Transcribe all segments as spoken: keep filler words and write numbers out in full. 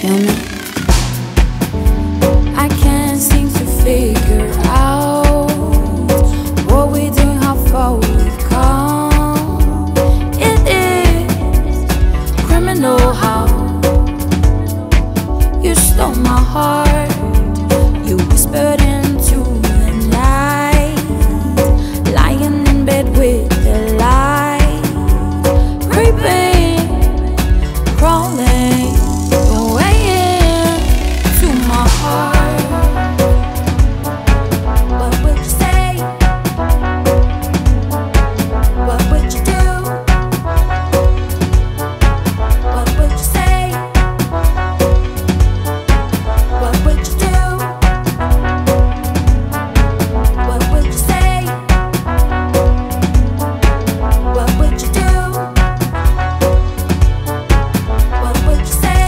feel me? I can't seem to figure out what we're doing, how far we've come. It is criminal how you stole my heart. You whispered into the night, lying in bed with the light creeping, crawling your way into my heart. What would you say? What would you do? What would you say? What would you do? What would you say? What would you do? What would you say?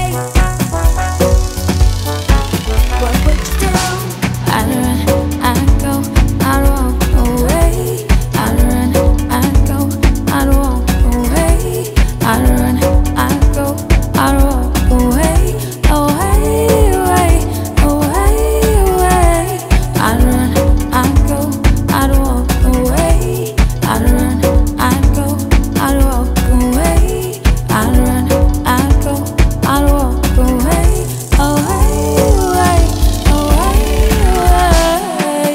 What would you do? I'd run, I'd go, I'd walk away. I'd run, I'd go, I'd walk away. I'd run, I'd go, I'd walk away. Away, away, away, away. I'd run, I'd go, I'd walk away. I'd run, I'd go, I'd walk away. I'd run, I'd go, I'd walk away. Away, away, away, away.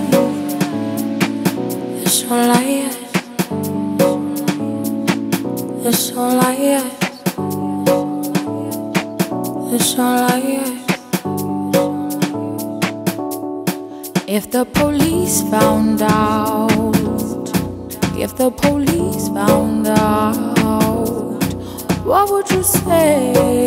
It's all I get. It's all I get. It's all I get. If the police found out, if the police found out, what would you say?